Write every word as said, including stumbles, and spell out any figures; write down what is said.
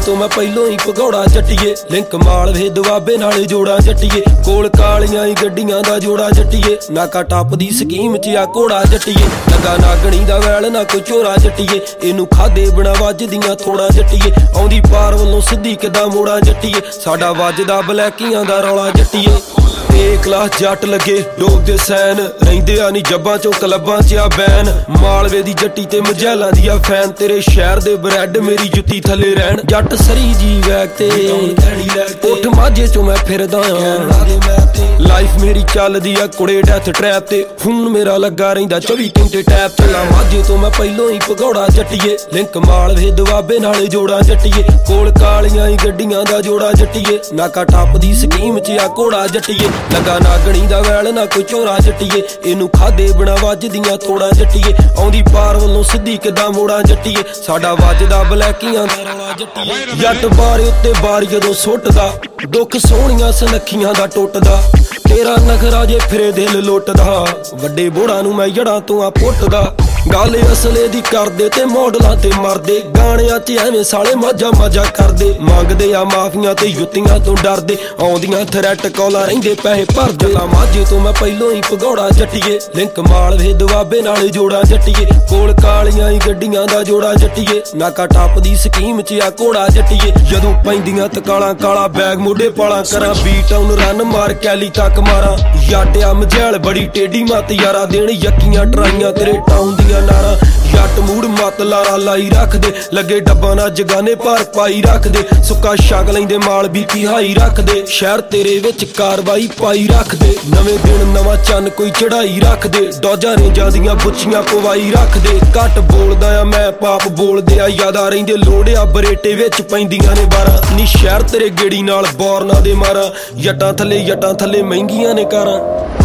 तो मैं पहलों ही भगौड़ा जट्टीए लिंक माल वे दुआबे नाले जोड़ा जट्टीए कोल कालियां ही गड्डियां दा जोड़ा जट्टीए नाका टप दी स्कीम च आ घोड़ा जट्टीए लगा नागणी दा वैल ना कोई चोरा जट्टीए इनू खादे बिना वजदियां थोड़ा जट्टीए आउंदी पार वल्लों सिद्धी किदां मोड़ा जट्टीए साडा वजदा बलैकियां दा रौला जट्टीए ए क्लास जट लगे डोबदे सैन रहिंदे आ नी जब्बां चों क्लबां च आ बैन मालवे दी जट्टी ते मजैलां दी आ फैन तेरे शहर दे ब्रैड मेरी जुत्ती थले रहन जट सरी जी वैग ते उठ माझे चों मैं फिरदा लाइफ मेरी चलदी आ कुड़े डैथ ट्रैप ते फोन मेरा लगा रहिंदा चौबी घंटे टैप चला माझे तो मैं पहलों ही भगौड़ा जट्टीए लिंक मालवे दुआबे नाले जोड़ा जट्टीए कोल कालियां ही गड्डियां दा जोड़ा जट्टीए नाका टप दी स्कीम च आ घोड़ा जट्टीए लगा नागणी दा वैल ना कोई चोरा जट्टीए इनू खादे बिना वजदियां थोड़ा जट्टीए आउंदी पार वल्लों सिद्धी किदां मोड़ा जट्टीए साडा वजदा बलैकियां दा रौला जट्टीए जट बारे उत्ते बार जदों सुੱਟदा दुख सोहणियां सनखियां दा टुੱਟਦਾ तेरा नखरा जे फिरे दिल लुੱਟਦਾ ਵੱਡੇ ਬੋੜਾਂ ਨੂੰ ਮੈਂ ਜੜਾਂ ਤੋਂ ਆ ਪੁੱਟਦਾ ਗੱਲ ਅਸਲੇ ਦੀ ਕਰਦੇ ਤੇ ਮੋਡਲਾਂ ਤੇ ਮਰਦੇ ਗਾਣਿਆਂ 'ਚ ਐਵੇਂ ਸਾਲੇ ਮਾਝਾ ਮਾਝਾ ਕਰਦੇ ਮੰਗਦੇ ਆ ਮਾਫੀਆਂ ਤੇ ਜੁੱਤੀਆਂ ਤੋਂ ਡਰਦੇ ਆਉਂਦੀਆਂ ਥਰੈਟ ਕਾਲਾਂ ਰਹਿੰਦੇ ਪੈਸੇ ਭਰਦੇ ਲਾ ਮਾਝੇ ਤੋਂ ਮੈਂ ਪਹਿਲੋਂ ਹੀ ਭਗੌੜਾ ਜੱਟੀਏ ਲਿੰਕ ਮਾਲਵੇ ਦੁਆਬੇ ਨਾਲੇ ਜੋੜਾ ਜੱਟੀਏ ਕੋਲ ਕਾਲੀਆਂ ਹੀ ਗੱਡੀਆਂ ਦਾ ਜੋੜਾ ਜੱਟੀਏ ਨਾਕਾ ਟੱਪ ਦੀ ਸਕੀਮ 'ਚ ਆ ਘੋੜਾ ਜੱਟੀਏ ਜਦੋਂ ਪੈਂਦੀਆਂ ਤਕਾਲਾਂ ਕਾਲਾ ਬੈਗ ਮੋਢੇ ਪਾਲਾਂ ਕਰਾਂ ਬੀਟ ਆਨ ਰਨ ਮਾਰ ਕੈਲੀ ਤੱਕ ਮਾਰਾਂ ਯਾਟਿਆ ਮਝੈਲ ਬੜੀ ਟੇਢੀ ਮੱਤ ਯਾਰਾ ਦੇਣ ਯੱਕੀਆਂ ਟਰਾਈਆਂ ਤੇਰੇ ਟਾਊਨ ਦੀਆਂ ਨਾਰਾਂ ਜੱਟ ਮੂੜ ਮੱਤ ਲਾਰਾ ਲਾਈ ਰੱਖਦੇ ਲੱਗੇ ਡੱਬਾਂ ਨਾਲ ਜਗਾਨੇ ਭਾਰ ਪਾਈ ਰੱਖਦੇ ਸੁੱਕਾ ਛਕ ਲੈਂਦੇ ਮਾਲ ਬੀਪੀ ਹਾਈ ਰੱਖਦੇ ਸ਼ਹਿਰ ਤੇਰੇ ਵਿੱਚ ਕਾਰਵਾਈ ਪਾਈ ਰੱਖਦੇ ਨਵੇਂ ਦਿਨ ਨਵਾਂ ਚੰਨ ਕੋਈ ਚੜਾਈ ਰੱਖਦੇ ਡੋਜਾਂ ਨੇ ਜਾਂਦੀਆਂ ਬੁੱਛੀਆਂ ਪਵਾਈ ਰੱਖਦੇ ਘੱਟ ਬੋਲਦਾ ਆ ਮੈਂ ਪਾਪ ਬੋਲਦੇ ਆ ਯਾਦਾ ਰਹਿੰਦੇ ਲੋੜਿਆ ਬਰੇਟੇ ਵਿੱਚ ਪੈਂਦੀਆਂ ਨੇ ਬਾਰਾਂ ਨੀ ਸ਼ਹਿਰ ਤੇਰੇ ਗੇੜੀ ਨਾਲ ਬੋਰਨਾਂ ਦੇ ਮਾਰਾਂ ਜੱਟਾਂ ਥੱਲੇ ਜੱਟਾਂ ਥੱਲੇ ਮਹਿੰਗੀਆਂ ਨੇ ਕਾਰਾਂ।